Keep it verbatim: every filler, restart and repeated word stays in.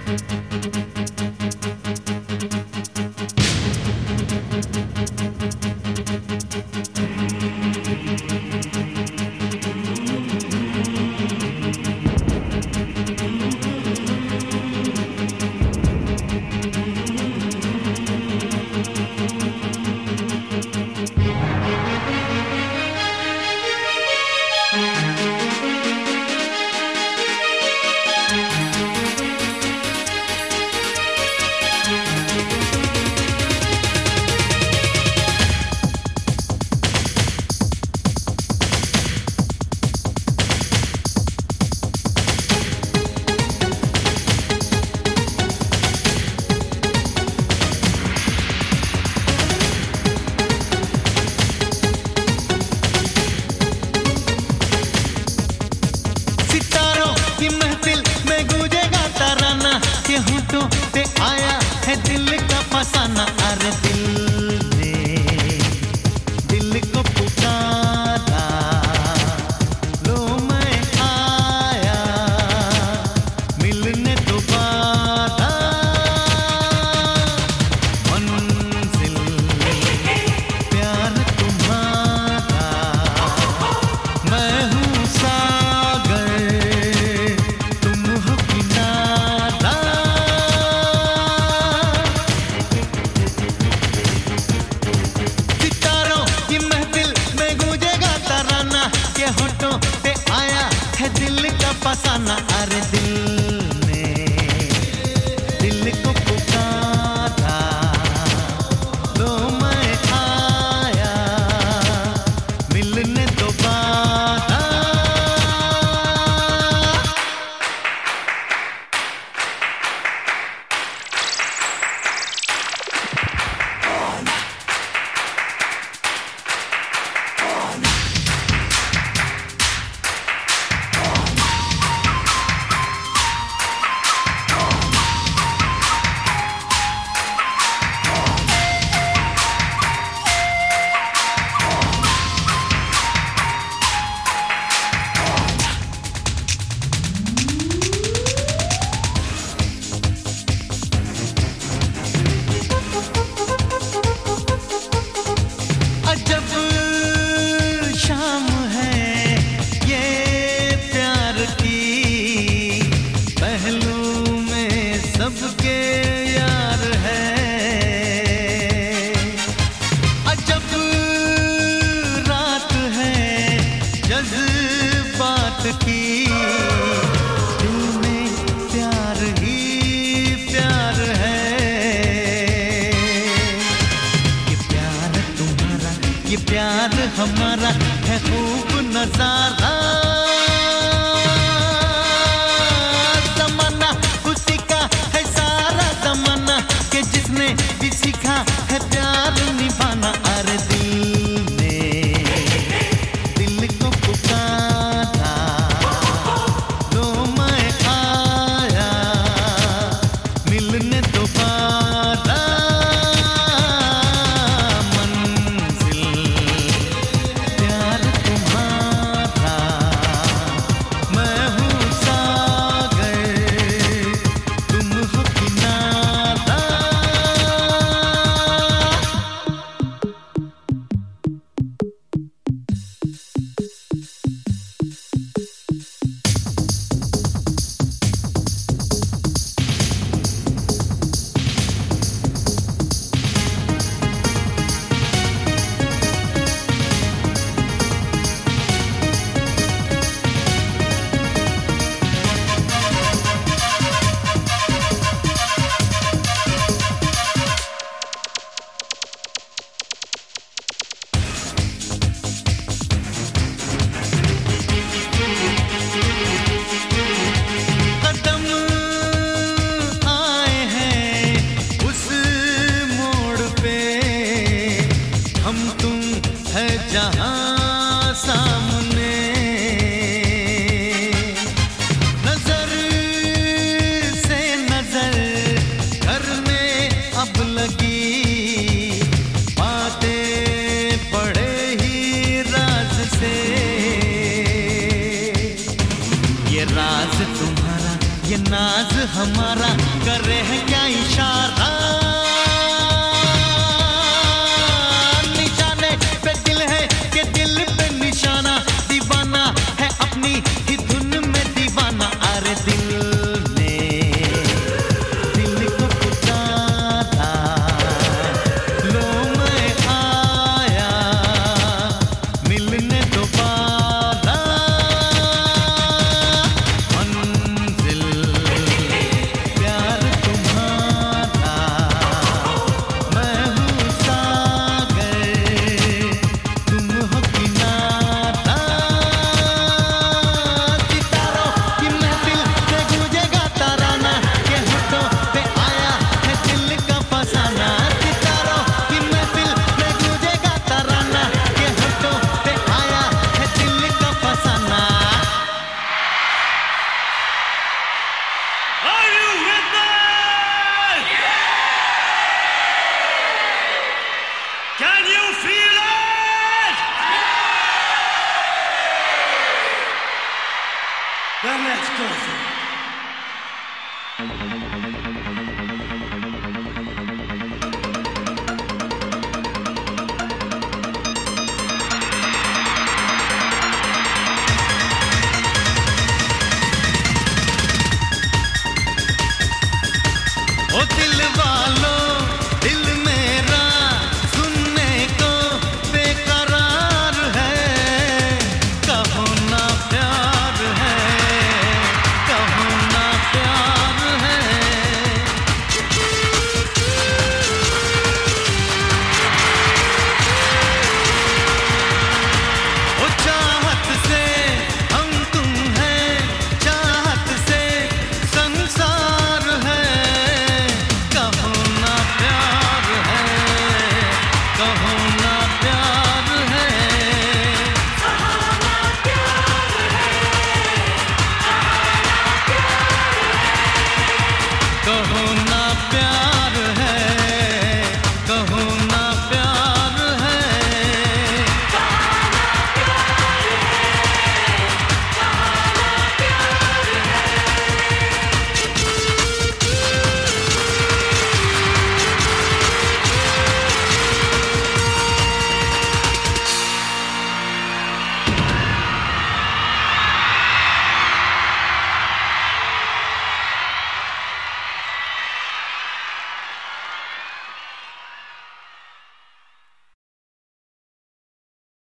से आया है दिल का फसाना। अरे दिल ने दिल को पुकारा, लो मैं आया मिलने दोबारा। मंजिल प्यार तुम्हारा, मैं हूँ सागर तुम हो किनारा। सितारों की महफिल में गूंजेगा तराना, के होठों पे आया है दिल का फसाना। अरे दिल ने दिल को पुकारा, लो मैं आया मिलने दोबारा। अजब शाम है ये प्यार की, पहलू में सबके यार है। अजब रात है जज्बात की, दिल में प्यार ही प्यार है। ये प्यार तुम्हारा, ये प्यार हमारा है खूब नजारा। जमाना उसी का है सारा जमाना, के जिसने भी सीखा है प्यार निभाना। अरे दिल ने दिल को पुकारा, लो मैं आया मिलने दोबारा। प्यार तुम्हारा, मैं हूँ सागर तुम हो किनारा। कदम आए हैं उस मोड़ पे, हम तुम है जहां सामने। नजर से नजर करने अब लगी, बातें पड़े ही राज से। ये राज तुम्हारा, ये नाज हमारा करे है क्या इशारा, निशाने पे दिल है कि दिल पे निशाना, दीवाना है अपनी ही धुन में दीवाना। अरे दिल ने दिल को पुकारा, लो मैं आया मिलने दोबारा। मंजिल प्यार तुम्हारा, मैं हूँ सागर तुम हो किनारा। सितारों की महफिल से गूंजेगा तराना, के होठों पे आया है दिल का फसाना। सितारों की महफिल से गूंजेगा तराना, के होठों पे आया है दिल का फसाना। Are you with me? Can you feel it? Then let's go for it.